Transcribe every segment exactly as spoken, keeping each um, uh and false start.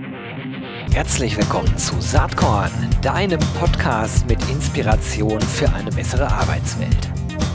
Herzlich willkommen zu Saatkorn, deinem Podcast mit Inspiration für eine bessere Arbeitswelt.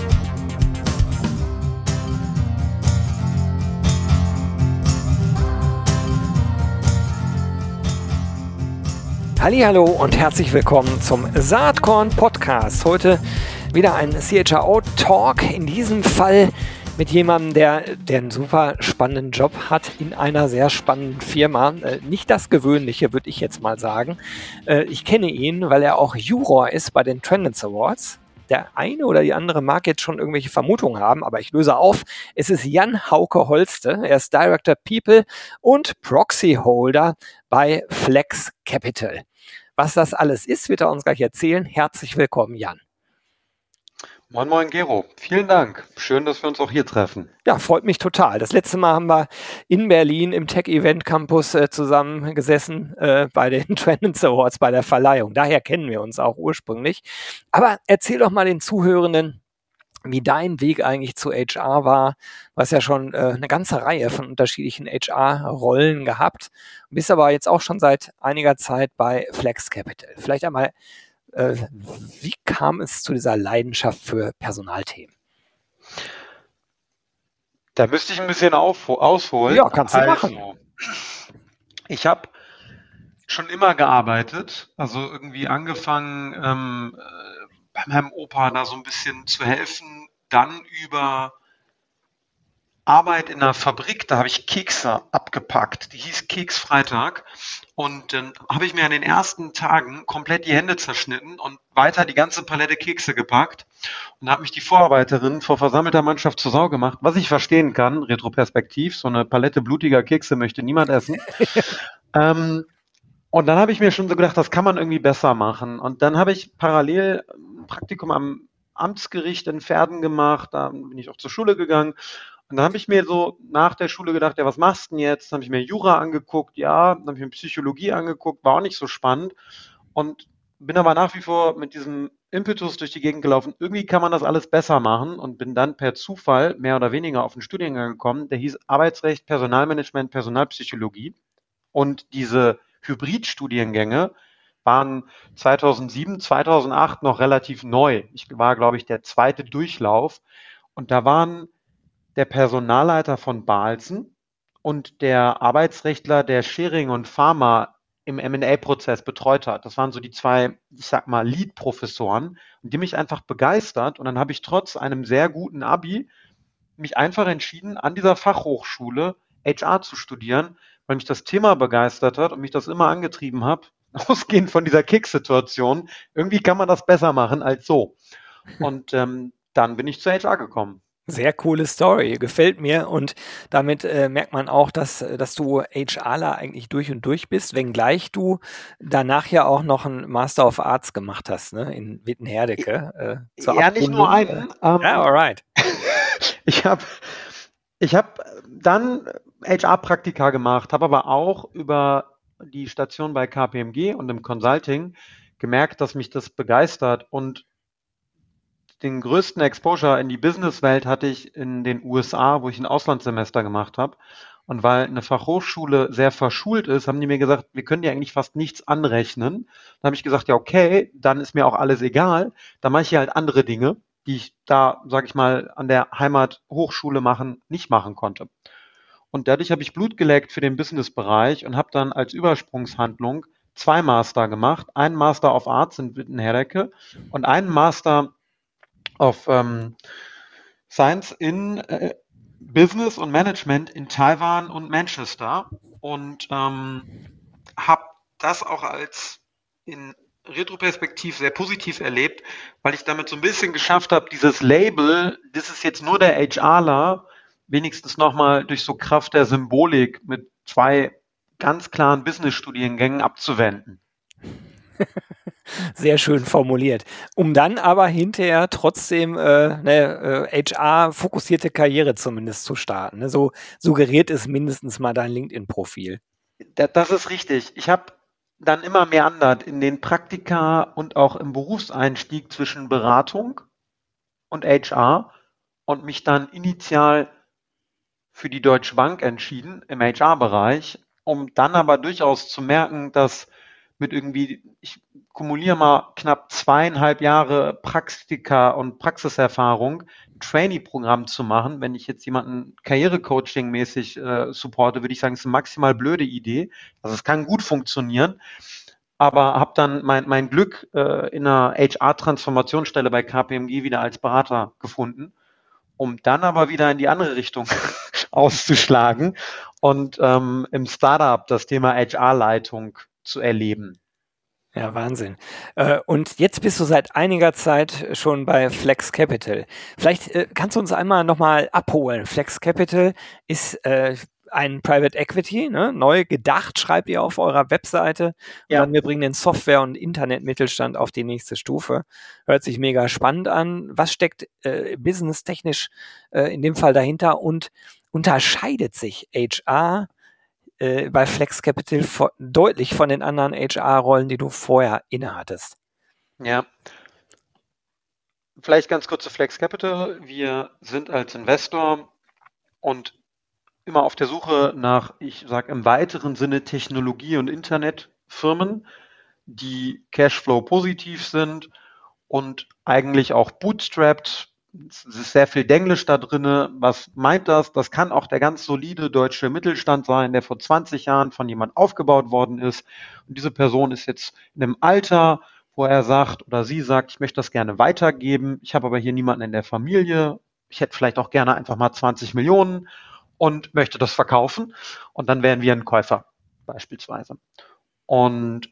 Hallihallo und herzlich willkommen zum Saatkorn Podcast. Heute wieder ein C H R O-Talk, in diesem Fall mit jemandem, der, der einen super spannenden Job hat in einer sehr spannenden Firma. Äh, nicht das Gewöhnliche, würde ich jetzt mal sagen. Äh, ich kenne ihn, weil er auch Juror ist bei den Trendance Awards. Der eine oder die andere mag jetzt schon irgendwelche Vermutungen haben, aber ich löse auf. Es ist Jan Hauke Holste. Er ist Director People und Proxy Holder bei Flex Capital. Was das alles ist, wird er uns gleich erzählen. Herzlich willkommen, Jan. Moin, moin, Gero. Vielen Dank. Schön, dass wir uns auch hier treffen. Ja, freut mich total. Das letzte Mal haben wir in Berlin im Tech-Event Campus äh, zusammengesessen äh, bei den Trendance Awards, bei der Verleihung. Daher kennen wir uns auch ursprünglich. Aber erzähl doch mal den Zuhörenden, wie dein Weg eigentlich zu H R war. Du hast ja schon äh, eine ganze Reihe von unterschiedlichen H R-Rollen gehabt. Du bist aber jetzt auch schon seit einiger Zeit bei Flex Capital. Vielleicht einmal, äh, wie kam es zu dieser Leidenschaft für Personalthemen? Da müsste ich ein bisschen auf, ausholen. Ja, kannst du also, machen. Ich habe schon immer gearbeitet, also irgendwie angefangen ähm, bei meinem Opa da so ein bisschen zu helfen, dann über Arbeit in einer Fabrik, da habe ich Kekse abgepackt, die hieß Keksfreitag, und dann habe ich mir an den ersten Tagen komplett die Hände zerschnitten und weiter die ganze Palette Kekse gepackt und habe mich die Vorarbeiterin vor versammelter Mannschaft zur Sau gemacht, was ich verstehen kann, retroperspektiv, so eine Palette blutiger Kekse möchte niemand essen. ähm, und dann habe ich mir schon so gedacht, das kann man irgendwie besser machen, und dann habe ich parallel ein Praktikum am Amtsgericht in Verden gemacht, da bin ich auch zur Schule gegangen. Und dann habe ich mir so nach der Schule gedacht, ja, was machst du denn jetzt? Dann habe ich mir Jura angeguckt, ja, dann habe ich mir Psychologie angeguckt, war auch nicht so spannend, und bin aber nach wie vor mit diesem Impetus durch die Gegend gelaufen. Irgendwie kann man das alles besser machen, und bin dann per Zufall mehr oder weniger auf einen Studiengang gekommen, der hieß Arbeitsrecht, Personalmanagement, Personalpsychologie, und diese Hybridstudiengänge waren zweitausendsieben, zweitausendacht noch relativ neu. Ich war, glaube ich, der zweite Durchlauf, und da waren der Personalleiter von Balzen und der Arbeitsrechtler, der Schering und Pharma im M und A-Prozess betreut hat. Das waren so die zwei, ich sag mal, Lead-Professoren, und die mich einfach begeistert. Und dann habe ich trotz einem sehr guten Abi mich einfach entschieden, an dieser Fachhochschule H R zu studieren, weil mich das Thema begeistert hat und mich das immer angetrieben hat, ausgehend von dieser Kick-Situation. Irgendwie kann man das besser machen als so. Und ähm, dann bin ich zu H R gekommen. Sehr coole Story, gefällt mir, und damit äh, merkt man auch, dass, dass du HRler eigentlich durch und durch bist, wenngleich du danach ja auch noch einen Master of Arts gemacht hast, ne, in Wittenherdecke. Äh, zur ja, Abrundung. Nicht nur einen. Ähm, ja, alright. ich habe ich hab dann H R-Praktika gemacht, habe aber auch über die Station bei K P M G und im Consulting gemerkt, dass mich das begeistert, und den größten Exposure in die Businesswelt hatte ich in den U S A, wo ich ein Auslandssemester gemacht habe. Und weil eine Fachhochschule sehr verschult ist, haben die mir gesagt, wir können dir eigentlich fast nichts anrechnen. Dann habe ich gesagt, ja, okay, dann ist mir auch alles egal. Dann mache ich hier halt andere Dinge, die ich da, sage ich mal, an der Heimathochschule machen, nicht machen konnte. Und dadurch habe ich Blut geleckt für den Businessbereich und habe dann als Übersprungshandlung zwei Master gemacht. Einen Master of Arts in Wittenherdecke und einen Master of ähm, Science in äh, Business und Management in Taiwan und Manchester, und ähm, habe das auch als in Retroperspektiv sehr positiv erlebt, weil ich damit so ein bisschen geschafft habe, dieses Label, das ist jetzt nur der HRler, wenigstens nochmal durch so Kraft der Symbolik mit zwei ganz klaren Business-Studiengängen abzuwenden. Sehr schön formuliert. Um dann aber hinterher trotzdem äh, eine äh, H R-fokussierte Karriere zumindest zu starten. Ne? So suggeriert es mindestens mal dein LinkedIn-Profil. Das ist richtig. Ich habe dann immer meandert in den Praktika und auch im Berufseinstieg zwischen Beratung und H R und mich dann initial für die Deutsche Bank entschieden im H R-Bereich um dann aber durchaus zu merken, dass mit irgendwie, ich kumuliere mal knapp zweieinhalb Jahre Praktika und Praxiserfahrung, ein Trainee-Programm zu machen. Wenn ich jetzt jemanden Karrierecoaching-mäßig äh, supporte, würde ich sagen, es ist eine maximal blöde Idee. Also es kann gut funktionieren, aber habe dann mein, mein Glück äh, in einer H R-Transformationsstelle bei K P M G wieder als Berater gefunden, um dann aber wieder in die andere Richtung auszuschlagen und ähm, im Startup das Thema H R-Leitung zu erleben. Ja, Wahnsinn. Äh, und jetzt bist du seit einiger Zeit schon bei Flex Capital. Vielleicht äh, kannst du uns einmal nochmal abholen. Flex Capital ist äh, ein Private Equity, ne? Neu gedacht, schreibt ihr auf eurer Webseite. Und Ja. dann wir bringen den Software- und Internetmittelstand auf die nächste Stufe. Hört sich mega spannend an. Was steckt äh, businesstechnisch äh, in dem Fall dahinter und unterscheidet sich H R äh, bei Flex Capital vo- deutlich von den anderen H R-Rollen, die du vorher innehattest? Ja, vielleicht ganz kurz zu Flex Capital. Wir sind als Investor und immer auf der Suche nach, ich sage im weiteren Sinne, Technologie- und Internetfirmen, die Cashflow positiv sind und eigentlich auch bootstrapped. Es ist sehr viel Denglisch da drinne. Was meint das? Das kann auch der ganz solide deutsche Mittelstand sein, der vor zwanzig Jahren von jemand aufgebaut worden ist. Und diese Person ist jetzt in einem Alter, wo er sagt oder sie sagt, ich möchte das gerne weitergeben. Ich habe aber hier niemanden in der Familie. Ich hätte vielleicht auch gerne einfach mal zwanzig Millionen und möchte das verkaufen. Und dann wären wir ein Käufer beispielsweise. Und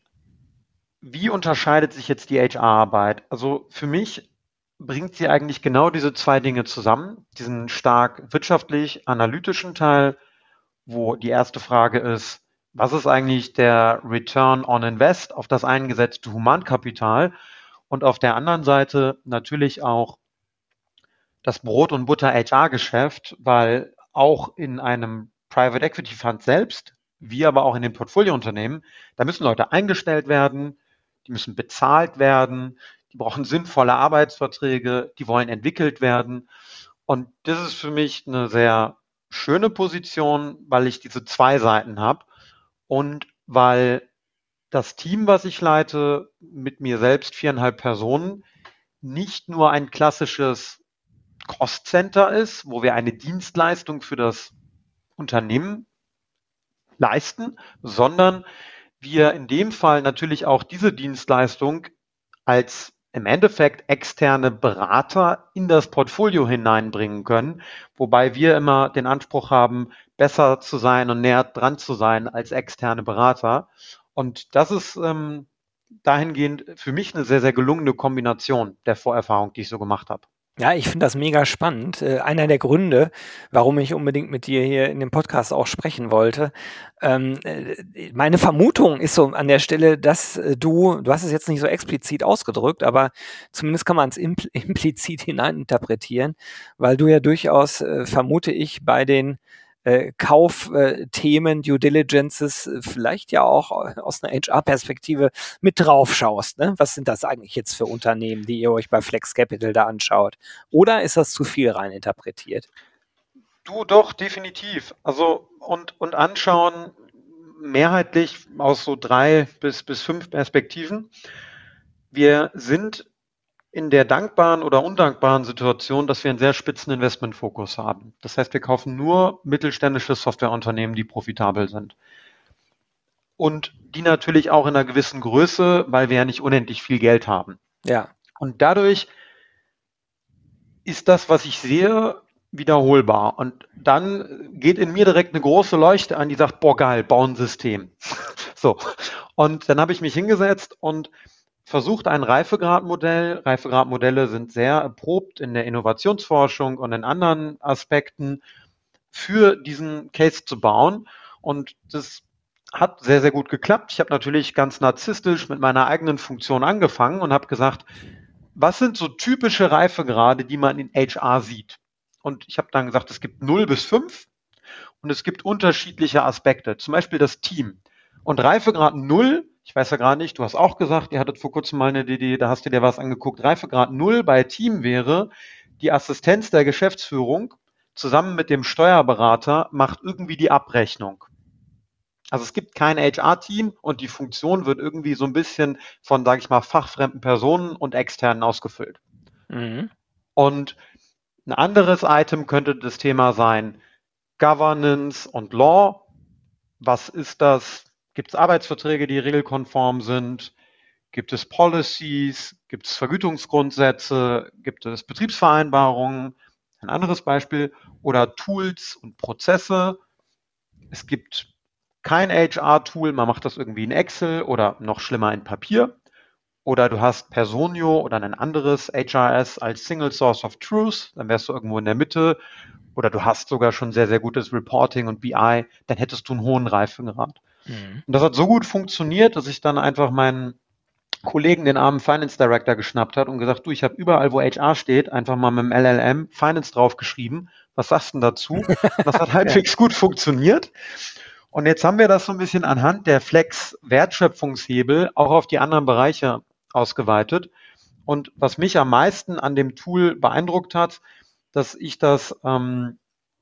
wie unterscheidet sich jetzt die H R-Arbeit? Also für mich bringt sie eigentlich genau diese zwei Dinge zusammen. Diesen stark wirtschaftlich analytischen Teil, wo die erste Frage ist, was ist eigentlich der Return on Invest auf das eingesetzte Humankapital? Und auf der anderen Seite natürlich auch das Brot- und Butter-H R-Geschäft, weil auch in einem Private Equity Fund selbst, wie aber auch in den Portfoliounternehmen, da müssen Leute eingestellt werden, die müssen bezahlt werden, die brauchen sinnvolle Arbeitsverträge, die wollen entwickelt werden. Und das ist für mich eine sehr schöne Position, weil ich diese zwei Seiten habe und weil das Team, was ich leite, mit mir selbst viereinhalb Personen, nicht nur ein klassisches Cost Center ist, wo wir eine Dienstleistung für das Unternehmen leisten, sondern wir in dem Fall natürlich auch diese Dienstleistung als im Endeffekt externe Berater in das Portfolio hineinbringen können, wobei wir immer den Anspruch haben, besser zu sein und näher dran zu sein als externe Berater. Und das ist ähm, dahingehend für mich eine sehr, sehr gelungene Kombination der Vorerfahrung, die ich so gemacht habe. Ja, ich finde das mega spannend. Äh, einer der Gründe, warum ich unbedingt mit dir hier in dem Podcast auch sprechen wollte. Ähm, äh, meine Vermutung ist so an der Stelle, dass äh, du, du hast es jetzt nicht so explizit ausgedrückt, aber zumindest kann man es impl- implizit hineininterpretieren, weil du ja durchaus, äh, vermute ich, bei den äh, Kaufthemen, Due Diligences, äh, vielleicht ja auch aus einer H R-Perspektive mit drauf schaust. Ne? Was sind das eigentlich jetzt für Unternehmen, die ihr euch bei Flex Capital da anschaut? Oder ist das zu viel rein interpretiert? Du doch, definitiv. Also und, und anschauen, mehrheitlich aus so drei bis, bis fünf Perspektiven. Wir sind in der dankbaren oder undankbaren Situation, dass wir einen sehr spitzen Investmentfokus haben. Das heißt, wir kaufen nur mittelständische Softwareunternehmen, die profitabel sind. Und die natürlich auch in einer gewissen Größe, weil wir ja nicht unendlich viel Geld haben. Ja. Und dadurch ist das, was ich sehe, wiederholbar. Und dann geht in mir direkt eine große Leuchte an, die sagt, boah geil, bau ein System. So. Und dann habe ich mich hingesetzt und versucht ein Reifegradmodell. Reifegradmodelle sind sehr erprobt in der Innovationsforschung und in anderen Aspekten für diesen Case zu bauen. Und das hat sehr, sehr gut geklappt. Ich habe natürlich ganz narzisstisch mit meiner eigenen Funktion angefangen und habe gesagt, was sind so typische Reifegrade, die man in H R sieht? Und ich habe dann gesagt, es gibt null bis fünf und es gibt unterschiedliche Aspekte, zum Beispiel das Team. Und Reifegrad null, ich weiß ja gar nicht, du hast auch gesagt, ihr hattet vor kurzem mal eine Idee, da hast du dir was angeguckt. Reifegrad null bei Team wäre, die Assistenz der Geschäftsführung zusammen mit dem Steuerberater macht irgendwie die Abrechnung. Also es gibt kein H R-Team und die Funktion wird irgendwie so ein bisschen von, sage ich mal, fachfremden Personen und Externen ausgefüllt. Mhm. Und ein anderes Item könnte das Thema sein Governance und Law. Was ist das? Gibt es Arbeitsverträge, die regelkonform sind? Gibt es Policies? Gibt es Vergütungsgrundsätze? Gibt es Betriebsvereinbarungen? Ein anderes Beispiel. Oder Tools und Prozesse. Es gibt kein H R-Tool, man macht das irgendwie in Excel oder noch schlimmer in Papier. Oder du hast Personio oder ein anderes H R S als Single Source of Truth, dann wärst du irgendwo in der Mitte. Oder du hast sogar schon sehr, sehr gutes Reporting und B I, dann hättest du einen hohen Reifegrad. Mhm. Und das hat so gut funktioniert, dass ich dann einfach meinen Kollegen, den armen Finance Director, geschnappt hat und gesagt, du, ich habe überall, wo H R steht, einfach mal mit dem L L M Finance draufgeschrieben. Was sagst du denn dazu? Und das hat halbwegs gut funktioniert. Und jetzt haben wir das so ein bisschen anhand der Flex-Wertschöpfungshebel auch auf die anderen Bereiche ausgeweitet. Und was mich am meisten an dem Tool beeindruckt hat, dass ich das ähm,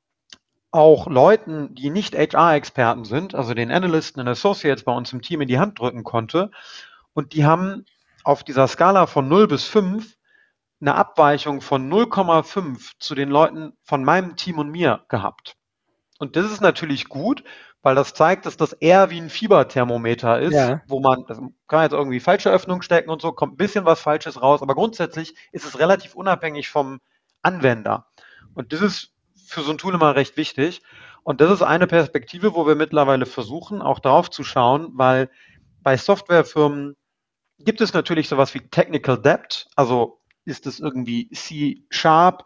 auch Leuten, die nicht H R-Experten sind, also den Analysten und Associates bei uns im Team in die Hand drücken konnte. Und die haben auf dieser Skala von null bis fünf eine Abweichung von null Komma fünf zu den Leuten von meinem Team und mir gehabt. Und das ist natürlich gut, weil das zeigt, dass das eher wie ein Fieberthermometer ist, Ja. wo man, das kann man jetzt irgendwie falsche Öffnung stecken und so, kommt ein bisschen was Falsches raus, aber grundsätzlich ist es relativ unabhängig vom Anwender. Und das ist für so ein Tool immer recht wichtig. Und das ist eine Perspektive, wo wir mittlerweile versuchen, auch drauf zu schauen, weil bei Softwarefirmen gibt es natürlich sowas wie Technical Debt, also ist es irgendwie C-Sharp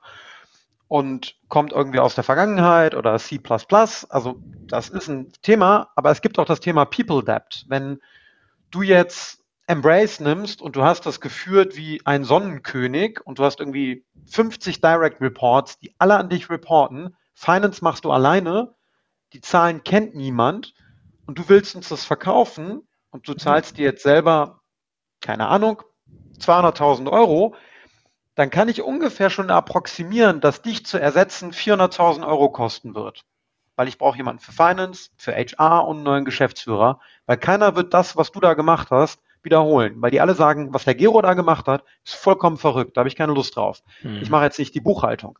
und kommt irgendwie aus der Vergangenheit oder C plus plus. Also das ist ein Thema, aber es gibt auch das Thema People Debt. Wenn du jetzt Embrace nimmst und du hast das geführt wie ein Sonnenkönig und du hast irgendwie fünfzig Direct Reports, die alle an dich reporten, Finance machst du alleine, die Zahlen kennt niemand und du willst uns das verkaufen und du zahlst dir jetzt selber, keine Ahnung, zweihunderttausend Euro, dann kann ich ungefähr schon approximieren, dass dich zu ersetzen vierhunderttausend Euro kosten wird. Weil ich brauche jemanden für Finance, für H R und einen neuen Geschäftsführer, weil keiner wird das, was du da gemacht hast, wiederholen. Weil die alle sagen, was der Gero da gemacht hat, ist vollkommen verrückt, da habe ich keine Lust drauf. Mhm. Ich mache jetzt nicht die Buchhaltung.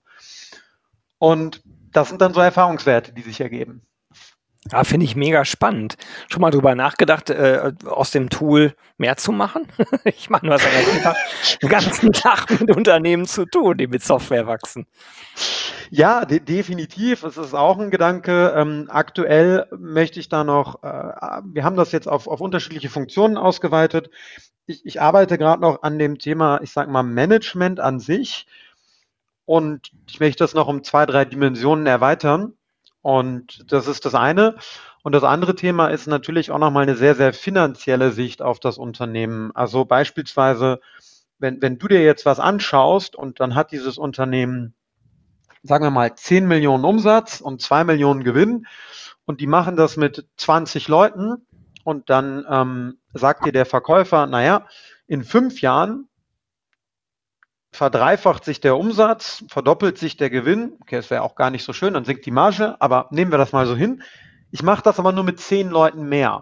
Und das sind dann so Erfahrungswerte, die sich ergeben. Ja, finde ich mega spannend. Schon mal drüber nachgedacht, äh, aus dem Tool mehr zu machen? Ich meine, du hast ja den, Tag, den ganzen Tag mit Unternehmen zu tun, die mit Software wachsen. Ja, de- definitiv. Es ist auch ein Gedanke. Ähm, aktuell möchte ich da noch, äh, wir haben das jetzt auf, auf unterschiedliche Funktionen ausgeweitet. Ich, ich arbeite gerade noch an dem Thema, ich sage mal, Management an sich. Und ich möchte das noch um zwei, drei Dimensionen erweitern. Und das ist das eine. Und das andere Thema ist natürlich auch nochmal eine sehr, sehr finanzielle Sicht auf das Unternehmen. Also beispielsweise, wenn, wenn du dir jetzt was anschaust und dann hat dieses Unternehmen, sagen wir mal, zehn Millionen Umsatz und zwei Millionen Gewinn und die machen das mit zwanzig Leuten und dann ähm, sagt dir der Verkäufer, naja, in fünf Jahren verdreifacht sich der Umsatz, verdoppelt sich der Gewinn. Okay, das wäre auch gar nicht so schön, dann sinkt die Marge, aber nehmen wir das mal so hin. Ich mache das aber nur mit zehn Leuten mehr.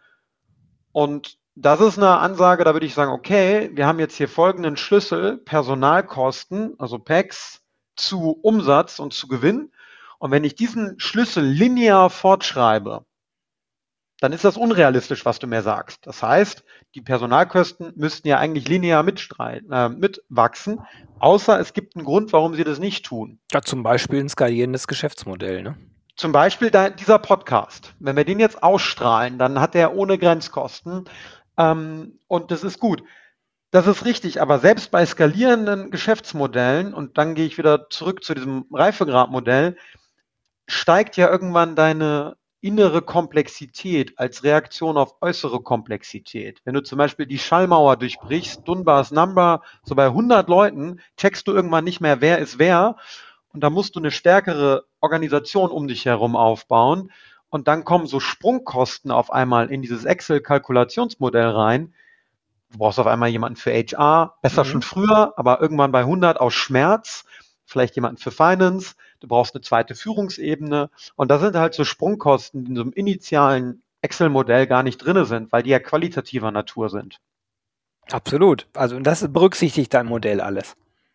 Und das ist eine Ansage, da würde ich sagen, okay, wir haben jetzt hier folgenden Schlüssel, Personalkosten, also P E X, zu Umsatz und zu Gewinn. Und wenn ich diesen Schlüssel linear fortschreibe, dann ist das unrealistisch, was du mir sagst. Das heißt, die Personalkosten müssten ja eigentlich linear äh, mitwachsen, außer es gibt einen Grund, warum sie das nicht tun. Ja, zum Beispiel ein skalierendes Geschäftsmodell, ne? Zum Beispiel da, dieser Podcast. Wenn wir den jetzt ausstrahlen, dann hat er ohne Grenzkosten ähm, und das ist gut. Das ist richtig, aber selbst bei skalierenden Geschäftsmodellen, und dann gehe ich wieder zurück zu diesem Reifegradmodell, steigt ja irgendwann deine innere Komplexität als Reaktion auf äußere Komplexität. Wenn du zum Beispiel die Schallmauer durchbrichst, Dunbar's Number, so bei hundert Leuten, checkst du irgendwann nicht mehr, wer ist wer. Und da musst du eine stärkere Organisation um dich herum aufbauen. Und dann kommen so Sprungkosten auf einmal in dieses Excel-Kalkulationsmodell rein. Du brauchst auf einmal jemanden für H R, besser mhm. schon früher, aber irgendwann bei hundert aus Schmerz. Vielleicht jemanden für Finance, du brauchst eine zweite Führungsebene und da sind halt so Sprungkosten, die in so einem initialen Excel-Modell gar nicht drin sind, weil die ja qualitativer Natur sind. Absolut. Also das berücksichtigt dein Modell alles.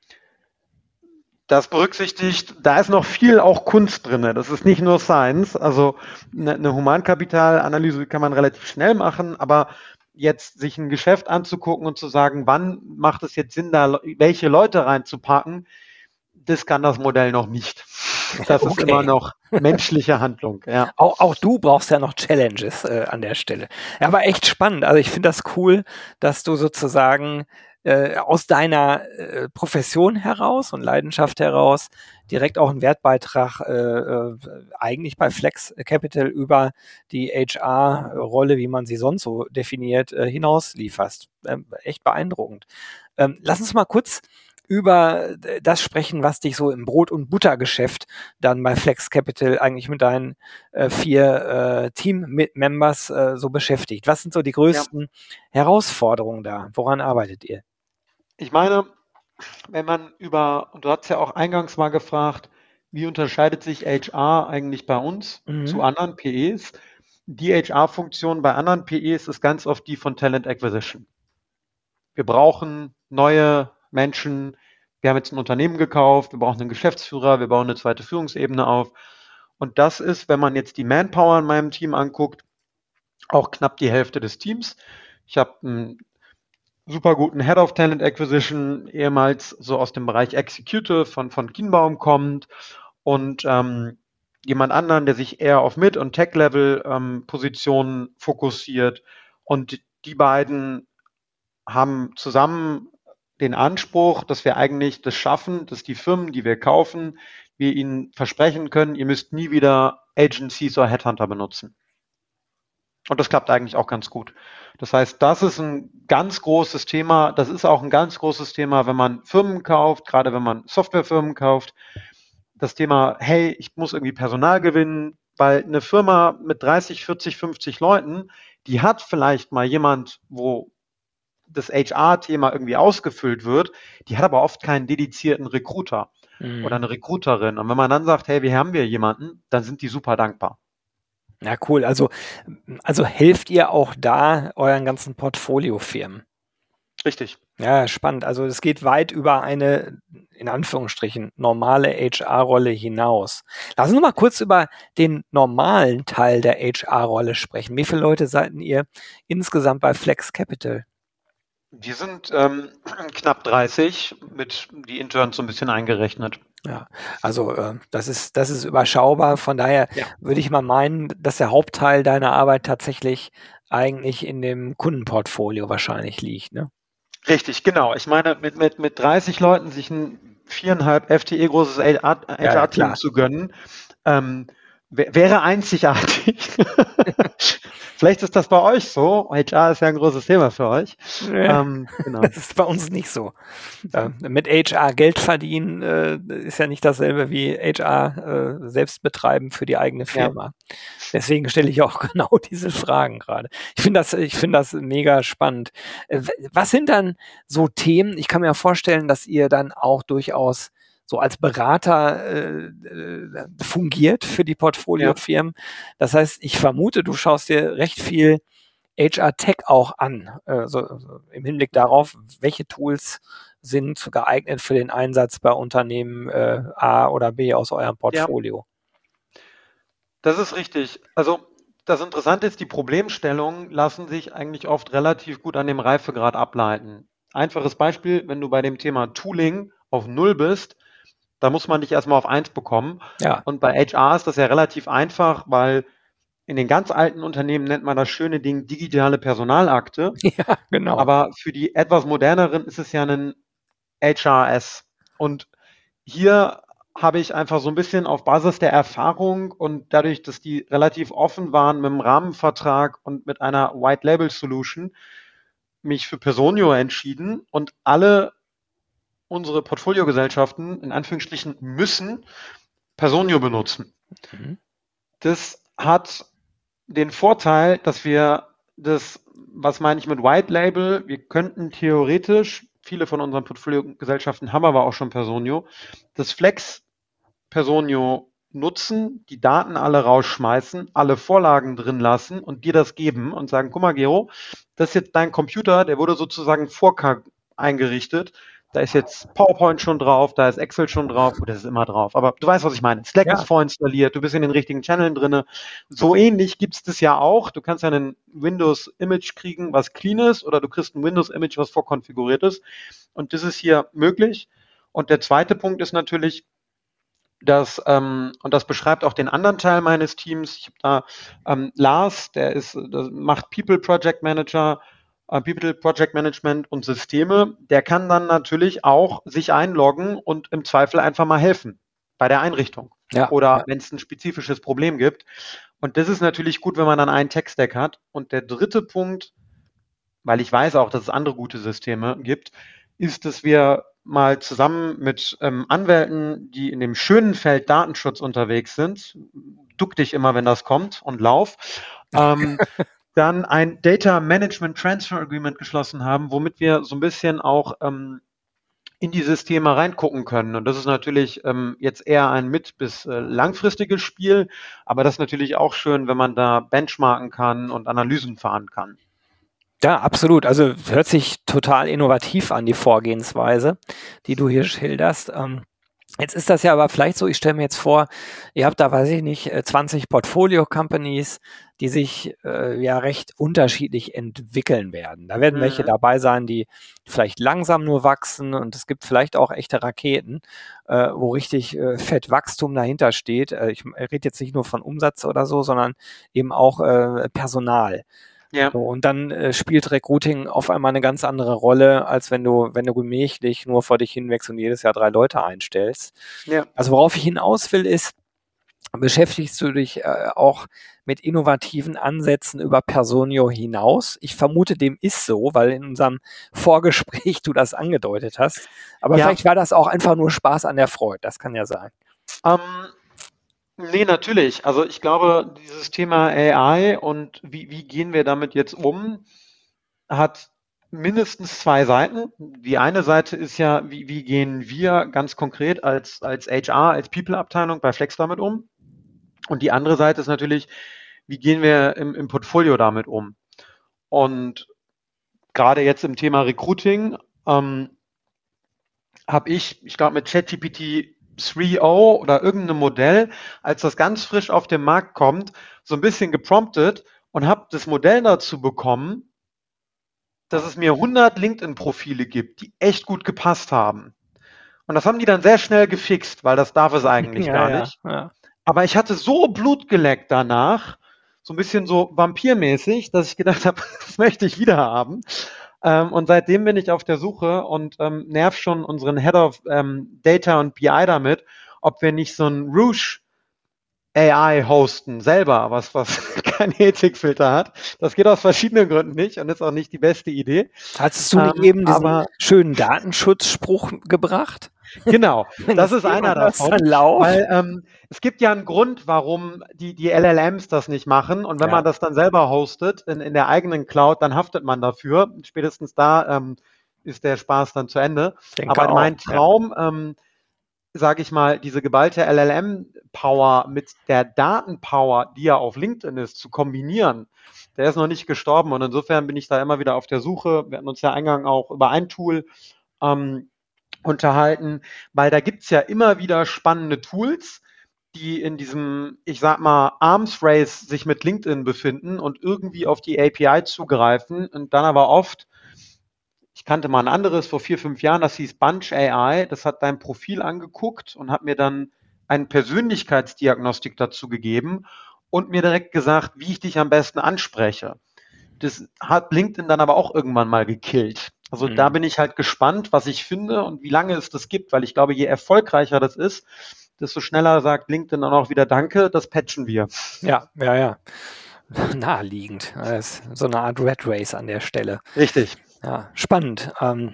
Das berücksichtigt, da ist noch viel auch Kunst drin. Das ist nicht nur Science. Also eine, eine Humankapitalanalyse kann man relativ schnell machen, aber jetzt sich ein Geschäft anzugucken und zu sagen, wann macht es jetzt Sinn, da welche Leute reinzupacken, das kann das Modell noch nicht. Das okay. ist immer noch menschliche Handlung. Ja. Auch, auch du brauchst ja noch Challenges äh, an der Stelle. Ja, aber echt spannend. Also ich finde das cool, dass du sozusagen äh, aus deiner äh, Profession heraus und Leidenschaft heraus direkt auch einen Wertbeitrag äh, äh, eigentlich bei Flex Capital über die H R-Rolle, wie man sie sonst so definiert, äh, hinaus lieferst. Ähm, echt beeindruckend. Ähm, lass uns mal kurz über das sprechen, was dich so im Brot- und Buttergeschäft dann bei Flex Capital eigentlich mit deinen äh, vier äh, Team-Members äh, so beschäftigt. Was sind so die größten ja. Herausforderungen da? Woran arbeitet ihr? Ich meine, wenn man über, und du hast ja auch eingangs mal gefragt, wie unterscheidet sich H R eigentlich bei uns mhm. zu anderen P Es? Die H R-Funktion bei anderen P Es ist ganz oft die von Talent Acquisition. Wir brauchen neue Menschen, wir haben jetzt ein Unternehmen gekauft, wir brauchen einen Geschäftsführer, wir bauen eine zweite Führungsebene auf. Und das ist, wenn man jetzt die Manpower in meinem Team anguckt, auch knapp die Hälfte des Teams. Ich habe einen super guten Head of Talent Acquisition, ehemals so aus dem Bereich Executive von, von Kienbaum kommt und ähm, jemand anderen, der sich eher auf Mid- und Tech-Level ähm, Positionen fokussiert. Und die beiden haben zusammen den Anspruch, dass wir eigentlich das schaffen, dass die Firmen, die wir kaufen, wir ihnen versprechen können, ihr müsst nie wieder Agencies oder Headhunter benutzen. Und das klappt eigentlich auch ganz gut. Das heißt, das ist ein ganz großes Thema. Das ist auch ein ganz großes Thema, wenn man Firmen kauft, gerade wenn man Softwarefirmen kauft. Das Thema, hey, ich muss irgendwie Personal gewinnen, weil eine Firma mit dreißig, vierzig, fünfzig Leuten, die hat vielleicht mal jemand, wo das H R-Thema irgendwie ausgefüllt wird, die hat aber oft keinen dedizierten Recruiter mhm. oder eine Recruiterin. Und wenn man dann sagt, hey, wie haben wir jemanden, dann sind die super dankbar. Ja, cool. Also, also helft ihr auch da euren ganzen Portfoliofirmen? Richtig. Ja, spannend. Also es geht weit über eine, in Anführungsstrichen, normale H R-Rolle hinaus. Lass uns mal kurz über den normalen Teil der H R-Rolle sprechen. Wie viele Leute seid ihr insgesamt bei Flex Capital? Wir sind ähm, knapp dreißig, mit die Interns so ein bisschen eingerechnet. Ja, also äh, das ist das ist überschaubar. Von daher ja. würde ich mal meinen, dass der Hauptteil deiner Arbeit tatsächlich eigentlich in dem Kundenportfolio wahrscheinlich liegt, ne? Richtig, genau. Ich meine, mit, mit, mit dreißig Leuten sich ein viereinhalb F T E großes H R-Team ja, zu gönnen, ähm, wäre einzigartig. Vielleicht ist das bei euch so. H R ist ja ein großes Thema für euch. Ja, ähm, genau. Das ist bei uns nicht so. äh, mit H R Geld verdienen äh, ist ja nicht dasselbe wie H R äh, selbst betreiben für die eigene Firma. Ja. Deswegen stelle ich auch genau diese Fragen gerade. Ich finde das, ich finde das mega spannend. Äh, was sind dann so Themen? Ich kann mir ja vorstellen, dass ihr dann auch durchaus so als Berater äh, fungiert für die Portfoliofirmen. Ja. Das heißt, ich vermute, du schaust dir recht viel H R-Tech auch an, äh, so, so im Hinblick darauf, welche Tools sind geeignet für den Einsatz bei Unternehmen äh, A oder B aus eurem Portfolio. Ja. Das ist richtig. Also das Interessante ist, die Problemstellungen lassen sich eigentlich oft relativ gut an dem Reifegrad ableiten. Einfaches Beispiel, wenn du bei dem Thema Tooling auf Null bist, da muss man dich erstmal auf eins bekommen. Ja. Und bei H R ist das ja relativ einfach, weil in den ganz alten Unternehmen nennt man das schöne Ding digitale Personalakte. Ja, genau. Aber für die etwas moderneren ist es ja ein H R S. Und hier habe ich einfach so ein bisschen auf Basis der Erfahrung und dadurch, dass die relativ offen waren mit dem Rahmenvertrag und mit einer White Label Solution, mich für Personio entschieden und alle unsere Portfoliogesellschaften in Anführungsstrichen müssen Personio benutzen. Mhm. Das hat den Vorteil, dass wir das, was meine ich mit White Label, wir könnten theoretisch, viele von unseren Portfoliogesellschaften haben aber auch schon Personio, das Flex Personio nutzen, die Daten alle rausschmeißen, alle Vorlagen drin lassen und dir das geben und sagen, guck mal, Gero, das ist jetzt dein Computer, der wurde sozusagen vor eingerichtet. Da ist jetzt PowerPoint schon drauf, da ist Excel schon drauf, gut, das ist immer drauf. Aber du weißt, was ich meine. Slack Ja. ist vorinstalliert, du bist in den richtigen Channeln drin. So ähnlich gibt es das ja auch. Du kannst ja ein Windows-Image kriegen, was clean ist, oder du kriegst ein Windows-Image, was vorkonfiguriert ist. Und das ist hier möglich. Und der zweite Punkt ist natürlich, dass, ähm, und das beschreibt auch den anderen Teil meines Teams. Ich habe da ähm, Lars, der ist, der macht People Project Manager, äh, People Project Management und Systeme. Der kann dann natürlich auch sich einloggen und im Zweifel einfach mal helfen bei der Einrichtung. Ja, Oder ja. wenn es ein spezifisches Problem gibt. Und das ist natürlich gut, wenn man dann einen Tech-Stack hat. Und der dritte Punkt, weil ich weiß auch, dass es andere gute Systeme gibt, ist, dass wir mal zusammen mit ähm, Anwälten, die in dem schönen Feld Datenschutz unterwegs sind, duck dich immer, wenn das kommt und lauf, ähm, dann ein Data Management Transfer Agreement geschlossen haben, womit wir so ein bisschen auch ähm, in die Systeme reingucken können. Und das ist natürlich ähm, jetzt eher ein mittel- bis äh, langfristiges Spiel, aber das ist natürlich auch schön, wenn man da benchmarken kann und Analysen fahren kann. Ja, absolut. Also hört sich total innovativ an, die Vorgehensweise, die du hier schilderst. Ähm, jetzt ist das ja aber vielleicht so, ich stelle mir jetzt vor, ihr habt da, weiß ich nicht, zwanzig Portfolio-Companies, die sich äh, ja recht unterschiedlich entwickeln werden. Da werden Mhm. welche dabei sein, die vielleicht langsam nur wachsen, und es gibt vielleicht auch echte Raketen, äh, wo richtig äh, fett Wachstum dahinter steht. Äh, ich rede jetzt nicht nur von Umsatz oder so, sondern eben auch äh, Personal. Ja. So, und dann äh, spielt Recruiting auf einmal eine ganz andere Rolle, als wenn du, wenn du gemächlich nur vor dich hinwächst und jedes Jahr drei Leute einstellst. Ja. Also worauf ich hinaus will, ist, beschäftigst du dich äh, auch mit innovativen Ansätzen über Personio hinaus? Ich vermute, dem ist so, weil in unserem Vorgespräch du das angedeutet hast. Aber Ja. vielleicht war das auch einfach nur Spaß an der Freude. Das kann ja sein. Ähm, nee, natürlich. Also ich glaube, dieses Thema A I und wie, wie gehen wir damit jetzt um, hat mindestens zwei Seiten. Die eine Seite ist ja, wie, wie gehen wir ganz konkret als, als H R, als People-Abteilung bei Flex damit um? Und die andere Seite ist natürlich, wie gehen wir im, im Portfolio damit um? Und gerade jetzt im Thema Recruiting ähm, habe ich, ich glaube mit ChatGPT drei Punkt null oder irgendeinem Modell, als das ganz frisch auf den Markt kommt, so ein bisschen gepromptet und habe das Modell dazu bekommen, dass es mir hundert LinkedIn-Profile gibt, die echt gut gepasst haben. Und das haben die dann sehr schnell gefixt, weil das darf es eigentlich Ja, gar ja, nicht. ja. Aber ich hatte so Blut geleckt danach, so ein bisschen so vampirmäßig, dass ich gedacht habe, das möchte ich wieder haben. Ähm, und seitdem bin ich auf der Suche und ähm, nerv schon unseren Head of ähm, Data und B I damit, ob wir nicht so ein Rouge A I hosten selber, was, was keinen Ethikfilter hat. Das geht aus verschiedenen Gründen nicht und ist auch nicht die beste Idee. Hattest du nicht Ähm, eben diesen aber schönen Datenschutzspruch gebracht? genau, Wenn das es ist geht einer um was, davon, dann lauf. weil ähm, es gibt ja einen Grund, warum die, die L L Ms das nicht machen, und wenn Ja. man das dann selber hostet in, in der eigenen Cloud, dann haftet man dafür. Spätestens da ähm, ist der Spaß dann zu Ende. Denke Aber auch, mein ja. Traum, ähm, sage ich mal, diese geballte L L M-Power mit der Datenpower, die ja auf LinkedIn ist, zu kombinieren, der ist noch nicht gestorben, und insofern bin ich da immer wieder auf der Suche. Wir hatten uns ja eingangs auch über ein Tool ähm, unterhalten, weil da gibt's ja immer wieder spannende Tools, die in diesem, ich sag mal, Arms Race sich mit LinkedIn befinden und irgendwie auf die A P I zugreifen und dann aber oft, ich kannte mal ein anderes vor vier, fünf Jahren, das hieß Bunch A I, das hat dein Profil angeguckt und hat mir dann eine Persönlichkeitsdiagnostik dazu gegeben und mir direkt gesagt, wie ich dich am besten anspreche. Das hat LinkedIn dann aber auch irgendwann mal gekillt. Also Mhm. da bin ich halt gespannt, was ich finde und wie lange es das gibt, weil ich glaube, je erfolgreicher das ist, desto schneller sagt LinkedIn dann auch wieder Danke, das patchen wir. Ja, ja, ja. Naheliegend. Das ist so eine Art Red Race an der Stelle. Richtig. Ja, spannend. Ähm,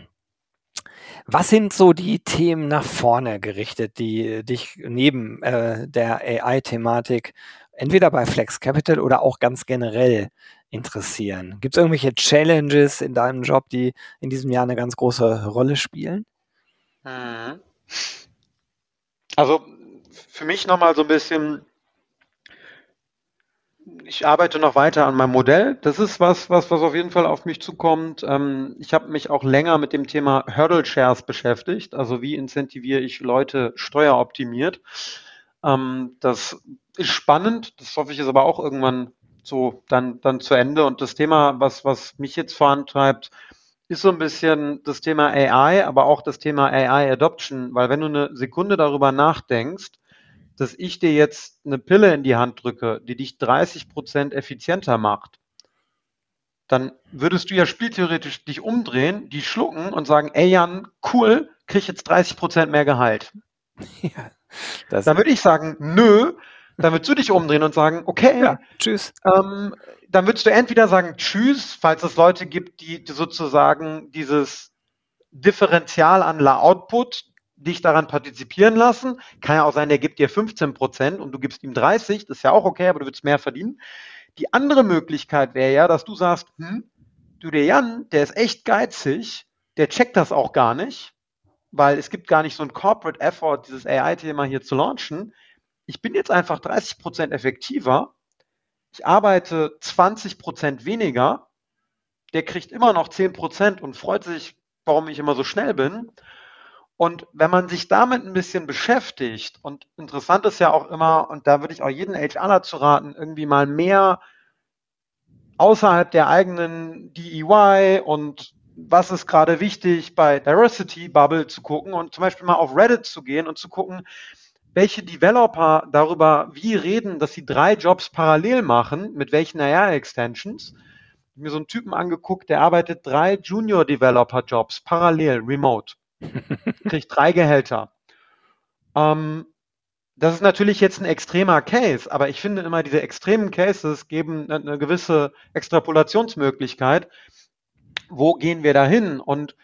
was sind so die Themen nach vorne gerichtet, die dich neben äh, der A I-Thematik entweder bei Flex Capital oder auch ganz generell interessieren? Gibt es irgendwelche Challenges in deinem Job, die in diesem Jahr eine ganz große Rolle spielen? Mhm. Also für mich nochmal so ein bisschen, ich arbeite noch weiter an meinem Modell. Das ist was, was, was auf jeden Fall auf mich zukommt. Ähm, ich habe mich auch länger mit dem Thema Hurdle Shares beschäftigt. Also wie incentiviere ich Leute steueroptimiert? Ähm, das ist spannend. Das hoffe ich ist aber auch irgendwann so dann, dann zu Ende. Und das Thema, was, was mich jetzt vorantreibt, ist so ein bisschen das Thema A I, aber auch das Thema A I Adoption. Weil wenn du eine Sekunde darüber nachdenkst, dass ich dir jetzt eine Pille in die Hand drücke, die dich dreißig Prozent effizienter macht, dann würdest du ja spieltheoretisch dich umdrehen, die schlucken und sagen, ey Jan, cool, krieg ich jetzt dreißig Prozent mehr Gehalt. Ja, das Dann würde ich sagen, nö, dann würdest du dich umdrehen und sagen, okay, ja, tschüss. ähm, dann würdest du entweder sagen, tschüss, falls es Leute gibt, die sozusagen dieses Differential an Output dich daran partizipieren lassen. Kann ja auch sein, der gibt dir fünfzehn Prozent und du gibst ihm dreißig, das ist ja auch okay, aber du würdest mehr verdienen. Die andere Möglichkeit wäre ja, dass du sagst, hm, du, der Jan, der ist echt geizig, der checkt das auch gar nicht, weil es gibt gar nicht so einen Corporate Effort, dieses A I-Thema hier zu launchen. Ich bin jetzt einfach dreißig Prozent effektiver, ich arbeite zwanzig Prozent weniger, der kriegt immer noch zehn Prozent und freut sich, warum ich immer so schnell bin. Und wenn man sich damit ein bisschen beschäftigt, und interessant ist ja auch immer, und da würde ich auch jeden HRler zu raten, irgendwie mal mehr außerhalb der eigenen D E Y und was ist gerade wichtig bei Diversity Bubble zu gucken und zum Beispiel mal auf Reddit zu gehen und zu gucken, welche Developer darüber wie reden, dass sie drei Jobs parallel machen, mit welchen A I-Extensions. Ich habe mir so einen Typen angeguckt, der arbeitet drei Junior-Developer-Jobs parallel, remote. Kriegt drei Gehälter. Ähm, das ist natürlich jetzt ein extremer Case, aber ich finde immer, diese extremen Cases geben eine, eine gewisse Extrapolationsmöglichkeit. Wo gehen wir da hin? Und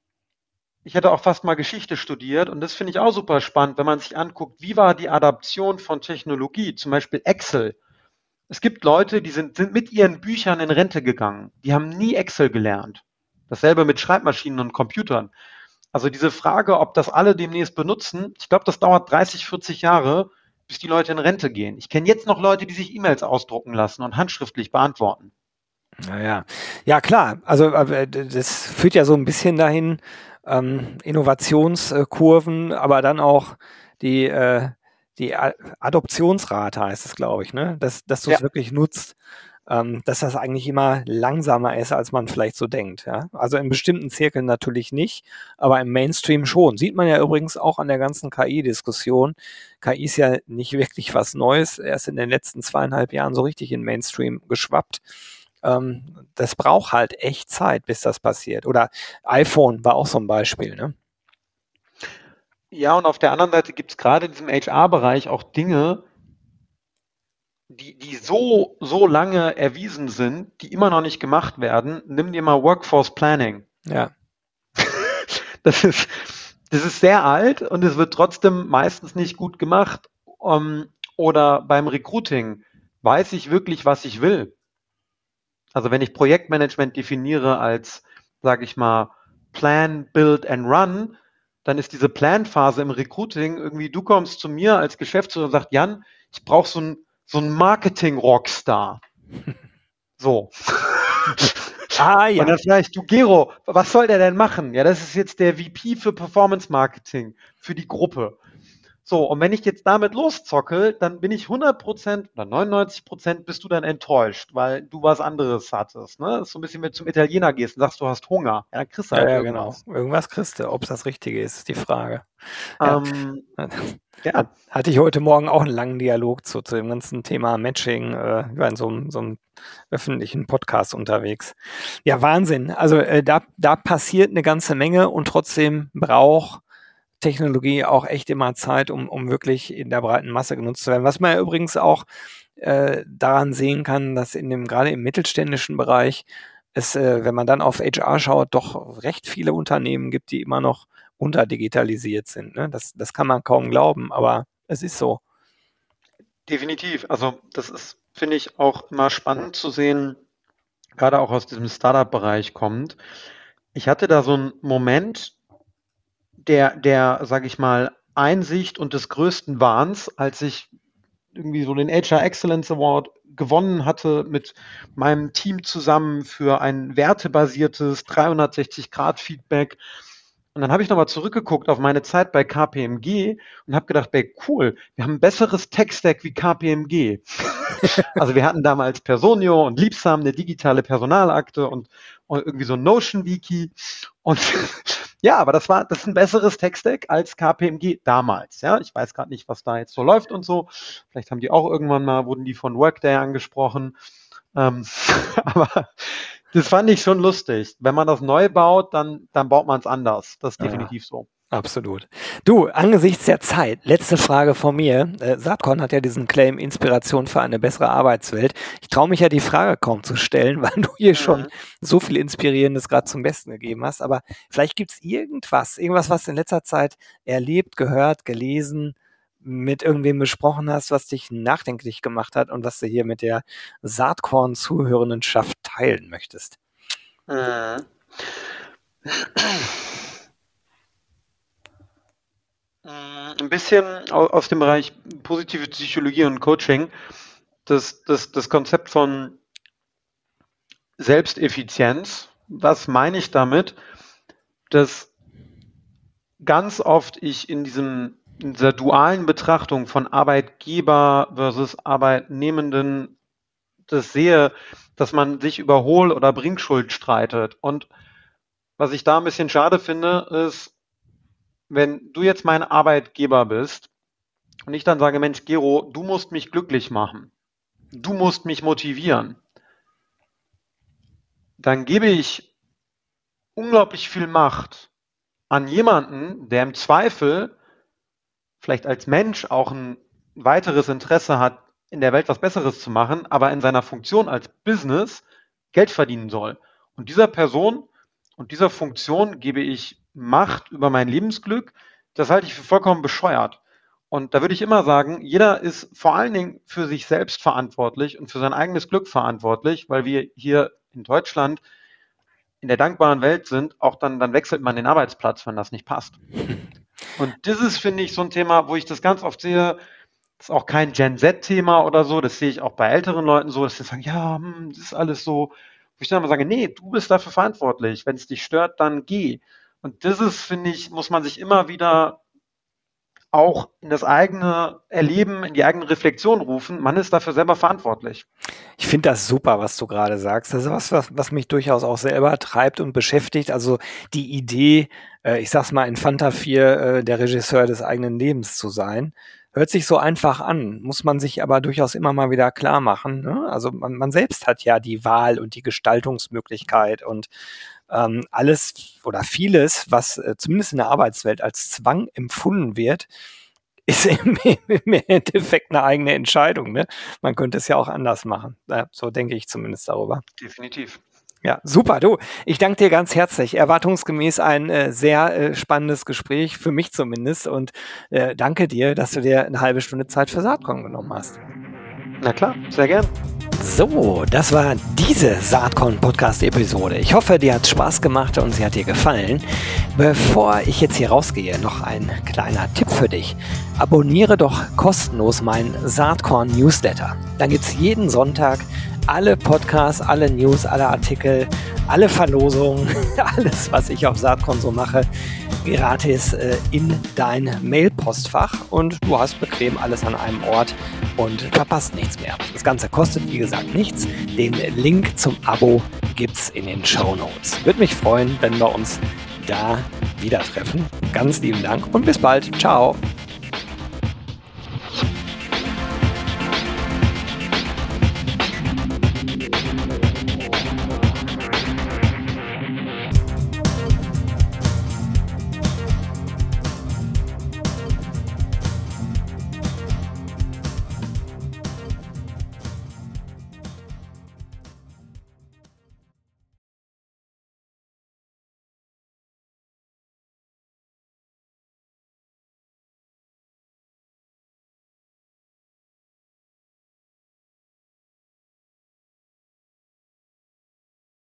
ich hatte auch fast mal Geschichte studiert und das finde ich auch super spannend, wenn man sich anguckt, wie war die Adaption von Technologie, zum Beispiel Excel. Es gibt Leute, die sind, sind mit ihren Büchern in Rente gegangen. Die haben nie Excel gelernt. Dasselbe mit Schreibmaschinen und Computern. Also diese Frage, ob das alle demnächst benutzen, ich glaube, das dauert dreißig, vierzig Jahre, bis die Leute in Rente gehen. Ich kenne jetzt noch Leute, die sich E-Mails ausdrucken lassen und handschriftlich beantworten. Naja, ja klar. Also äh, das führt ja so ein bisschen dahin, ähm, Innovationskurven, aber dann auch die, äh, die A- Adoptionsrate heißt es, glaube ich, ne? Dass, dass du es Ja, wirklich nutzt, ähm, dass das eigentlich immer langsamer ist, als man vielleicht so denkt. Ja? Also in bestimmten Zirkeln natürlich nicht, aber im Mainstream schon. Sieht man ja übrigens auch an der ganzen K I-Diskussion. K I ist ja nicht wirklich was Neues, erst in den letzten zweieinhalb Jahren so richtig in den Mainstream geschwappt. Ähm, das braucht halt echt Zeit, bis das passiert. Oder iPhone war auch so ein Beispiel, ne? ja, und auf der anderen Seite gibt es gerade in diesem H R-Bereich auch Dinge, die, die so, so lange erwiesen sind, die immer noch nicht gemacht werden. Nimm dir mal Workforce Planning. Ja. Das ist, das ist sehr alt und es wird trotzdem meistens nicht gut gemacht. Um, oder beim Recruiting, weiß ich wirklich, was ich will? Also wenn ich Projektmanagement definiere als, sage ich mal, Plan, Build and Run, dann ist diese Plan-Phase im Recruiting irgendwie, du kommst zu mir als Geschäftsführer und sagst, Jan, ich brauche so ein so ein Marketing-Rockstar. So. Ah ja. Und dann vielleicht, du Gero, was soll der denn machen? Ja, das ist jetzt der V P für Performance Marketing für die Gruppe. So, und wenn ich jetzt damit loszocke, dann bin ich hundert Prozent oder neunundneunzig Prozent bist du dann enttäuscht, weil du was anderes hattest. Ne? Das ist so ein bisschen, wenn du zum Italiener gehst und sagst, du hast Hunger. Ja, dann kriegst du Ja, halt ja, genau. irgendwas. Irgendwas kriegst du. Ob es das Richtige ist, ist die Frage. Ja. Ähm, Hat, ja, hatte ich heute Morgen auch einen langen Dialog zu, zu dem ganzen Thema Matching. Äh, ich war in so, einem- so einem öffentlichen Podcast unterwegs. Ja, Wahnsinn. Also äh, da, da passiert eine ganze Menge und trotzdem braucht Technologie auch echt immer Zeit, um, um wirklich in der breiten Masse genutzt zu werden. Was man ja übrigens auch äh, daran sehen kann, dass in dem, gerade im mittelständischen Bereich es, äh, wenn man dann auf H R schaut, doch recht viele Unternehmen gibt, die immer noch unterdigitalisiert sind. Ne? Das, das kann man kaum glauben, aber es ist so. definitiv. Also das ist, finde ich, auch immer spannend zu sehen, gerade auch aus diesem Startup-Bereich kommt. Ich hatte da so einen Moment, der, der, sage ich mal, Einsicht und des größten Wahns, als ich irgendwie so den H R Excellence Award gewonnen hatte mit meinem Team zusammen für ein wertebasiertes dreihundertsechzig Grad Feedback. Und dann habe ich nochmal zurückgeguckt auf meine Zeit bei K P M G und habe gedacht, ey, cool, wir haben ein besseres Tech-Stack wie K P M G. Also wir hatten damals Personio und Liebsam, eine digitale Personalakte und, und irgendwie so ein Notion-Wiki. Und ja, aber das war, das ist ein besseres Tech-Stack als K P M G damals. Ja, ich weiß gerade nicht, was da jetzt so läuft und so. Vielleicht haben die auch irgendwann mal, wurden die von Workday angesprochen. Ähm, aber das fand ich schon lustig. Wenn man das neu baut, dann, dann baut man es anders. Das ist definitiv ja. so. Absolut. Du, angesichts der Zeit, letzte Frage von mir. Äh, Saatkorn hat ja diesen Claim Inspiration für eine bessere Arbeitswelt. Ich traue mich ja die Frage kaum zu stellen, weil du hier mhm. schon so viel Inspirierendes gerade zum Besten gegeben hast. Aber vielleicht gibt es irgendwas, irgendwas, was du in letzter Zeit erlebt, gehört, gelesen, mit irgendwem besprochen hast, was dich nachdenklich gemacht hat und was du hier mit der Saatkorn-Zuhörendenschaft teilen möchtest. Mhm. Ein bisschen aus dem Bereich positive Psychologie und Coaching, das, das, das Konzept von Selbsteffizienz. Was meine ich damit? Dass ganz oft ich in, diesem, in dieser dualen Betrachtung von Arbeitgeber versus Arbeitnehmenden das sehe, dass man sich über Hohl- oder Bringschuld streitet. Und was ich da ein bisschen schade finde, ist, wenn du jetzt mein Arbeitgeber bist und ich dann sage, Mensch, Gero, du musst mich glücklich machen, du musst mich motivieren, dann gebe ich unglaublich viel Macht an jemanden, der im Zweifel vielleicht als Mensch auch ein weiteres Interesse hat, in der Welt was Besseres zu machen, aber in seiner Funktion als Business Geld verdienen soll. Und dieser Person und dieser Funktion gebe ich Macht über mein Lebensglück, das halte ich für vollkommen bescheuert. Und da würde ich immer sagen, jeder ist vor allen Dingen für sich selbst verantwortlich und für sein eigenes Glück verantwortlich, weil wir hier in Deutschland in der dankbaren Welt sind, auch dann, dann wechselt man den Arbeitsplatz, wenn das nicht passt. Und das ist, finde ich, so ein Thema, wo ich das ganz oft sehe, das ist auch kein Gen-Z-Thema oder so, das sehe ich auch bei älteren Leuten so, dass sie sagen, ja, hm, das ist alles so, wo ich dann immer sage, nee, du bist dafür verantwortlich, wenn es dich stört, dann geh. Und das ist, finde ich, muss man sich immer wieder auch in das eigene Erleben, in die eigene Reflexion rufen. Man ist dafür selber verantwortlich. Ich finde das super, was du gerade sagst. Das ist was, was, was mich durchaus auch selber treibt und beschäftigt. Also die Idee, äh, ich sag's mal in Fanta vier, äh, der Regisseur des eigenen Lebens zu sein, hört sich so einfach an, muss man sich aber durchaus immer mal wieder klar machen. Ne? Also man, man selbst hat ja die Wahl und die Gestaltungsmöglichkeit und ähm, alles oder vieles, was äh, zumindest in der Arbeitswelt als Zwang empfunden wird, ist im, im Endeffekt eine eigene Entscheidung. Ne? Man könnte es ja auch anders machen. Ja, so denke ich zumindest darüber. Definitiv. Ja, super. Du, ich danke dir ganz herzlich. Erwartungsgemäß ein äh, sehr äh, spannendes Gespräch, für mich zumindest. Und äh, danke dir, dass du dir eine halbe Stunde Zeit für Saatkorn genommen hast. Na klar, sehr gern. So, das war diese Saatkorn-Podcast-Episode. Ich hoffe, dir hat es Spaß gemacht und sie hat dir gefallen. Bevor ich jetzt hier rausgehe, noch ein kleiner Tipp für dich. Abonniere doch kostenlos meinen Saatkorn-Newsletter. Dann gibt es jeden Sonntag alle Podcasts, alle News, alle Artikel, alle Verlosungen, alles, was ich auf Saatkorn so mache, gratis äh, in dein Mailpostfach und du hast bequem alles an einem Ort und verpasst nichts mehr. Das Ganze kostet, wie gesagt, nichts. Den Link zum Abo gibt's in den Shownotes. Würde mich freuen, wenn wir uns da wieder treffen. Ganz lieben Dank und bis bald. Ciao.